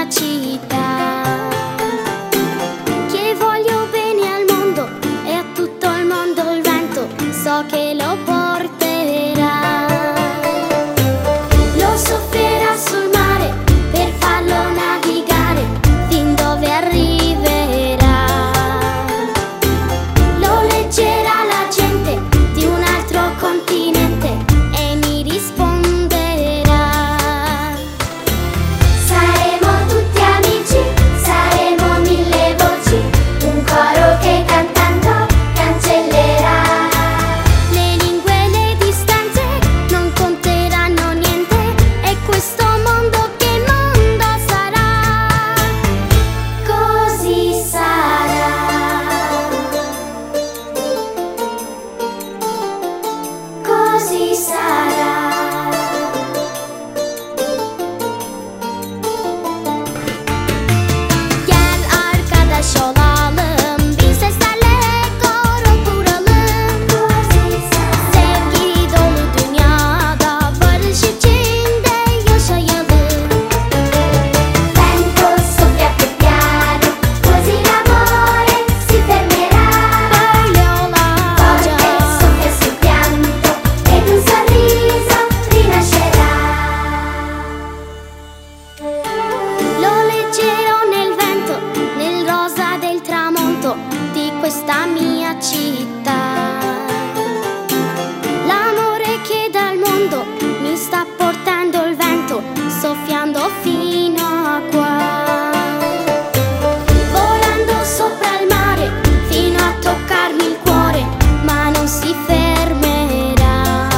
mia città. Che voglio bene al mondo e a tutto il mondo il vento, so che lo porterà. Lo soffierà sul mare per farlo navigare fin dove arriverà. Lo leggerà la gente di un altro continente e mi risponderà. Saremo tutti amici, saremo mille voci, un coro che cantando cancellerà. Le lingue e le distanze non conteranno niente, e questo mondo che mondo sarà. Così sarà. Così sarà. Gel arkadaş olalım, bir seslerle koro kuralım. Sevgi dolu dünyada barış içinde yaşayalım. Vento soffia più piano, così l'amore si fermerà. Böyle olacak. Forte soffia sul pianto ed un sorriso rinascerà. Lo leggerò nel vento, nel rosa del tramonto di questa mia città. L'amore che dal mondo mi sta portando il vento, soffiando fino a qua. Volando sopra il mare fino a toccarmi il cuore, ma non si fermerà.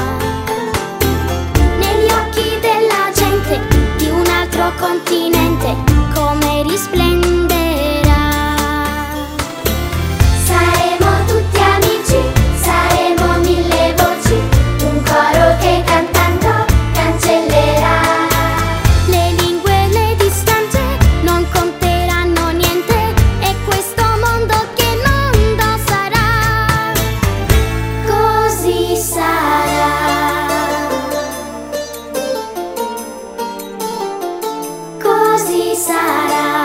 Negli occhi della gente di un altro continente, come risplenderà. Saremo tutti amici, saremo mille voci, un coro che cantando cancellerà. Le lingue e le distanze non conteranno niente, e questo mondo che mondo sarà. Così sarà. Così sarà.